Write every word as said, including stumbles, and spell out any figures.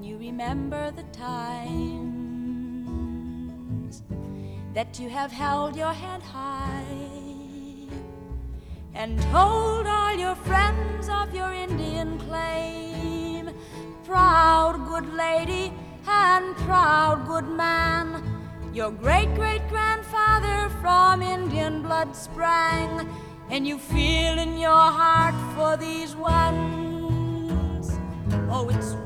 you remember the times that you have held your head high and told all your friends of your Indian claim. Proud good lady and proud good man, your great-great-grandfather from Indian blood sprang, and you feel in your heart for these ones. Oh, it's